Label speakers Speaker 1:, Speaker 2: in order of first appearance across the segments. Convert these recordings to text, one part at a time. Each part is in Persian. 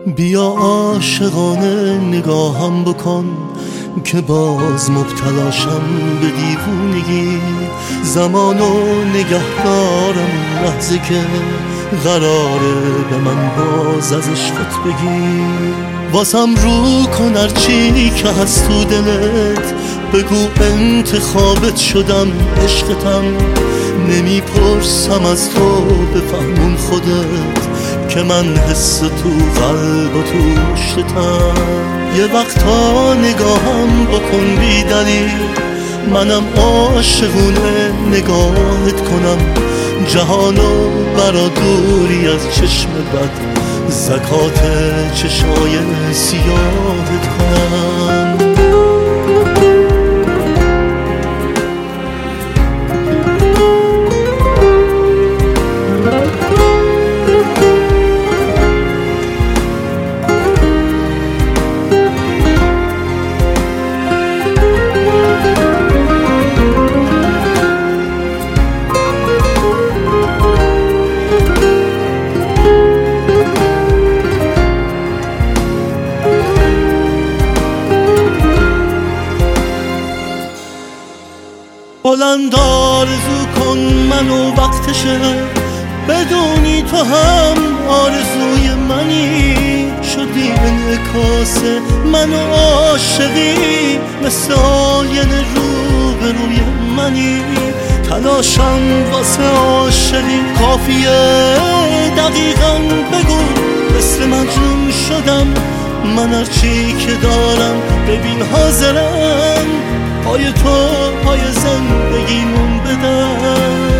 Speaker 1: بیا عاشقانه نگاهم بکن که باز مبتلاشم به دیوونگی. زمانو نگهدارم لحظه که قراره به من باز از عشقت بگی. واسم رو کن هرچی که هست تو دلت، بگو انتخابت شدم عشقتم. نمیپرسم از تو بفهمون خودت که من حس تو قلب و تو مشتتم. یه وقتا نگاهم بکن بی دلیل، منم عاشقونه نگاهت کنم. جهانو برا دوری از چشم بد، زکات چشای سیاهت کنم. بلند آرزو کن منو وقتشه، بدونی تو هم آرزوی منی. شدی انعکاس من و عاشقی، مثل آینه روبروی منی. تلاشم واسه عاشقی کافیه، دقیقاً بگو مثل مجنون شدم. من هرچی که دارم ببین حاضرم، پای تو پای زندگیمون بدم.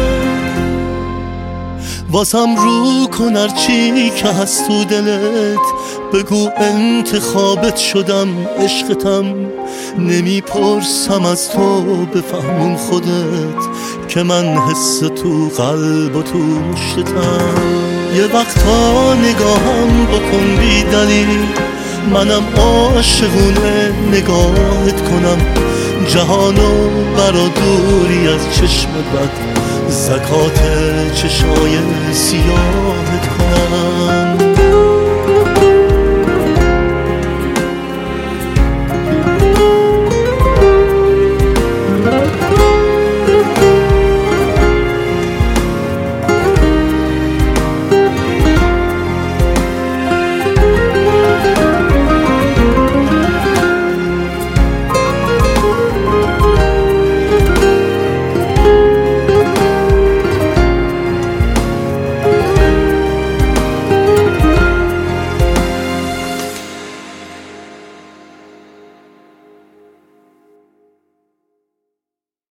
Speaker 1: واسم رو کن هرچی که هست تو دلت، بگو انتخابت شدم عشقتم. نمیپرسم از تو بفهمون خودت که من حس تو قلب و تو مشتتم. یه وقتا نگاهم بکن بی دلیل، منم عاشقونه نگاهت کنم. جهانو برا دوری از چشم بد، زکات چشای سیاهت کنم.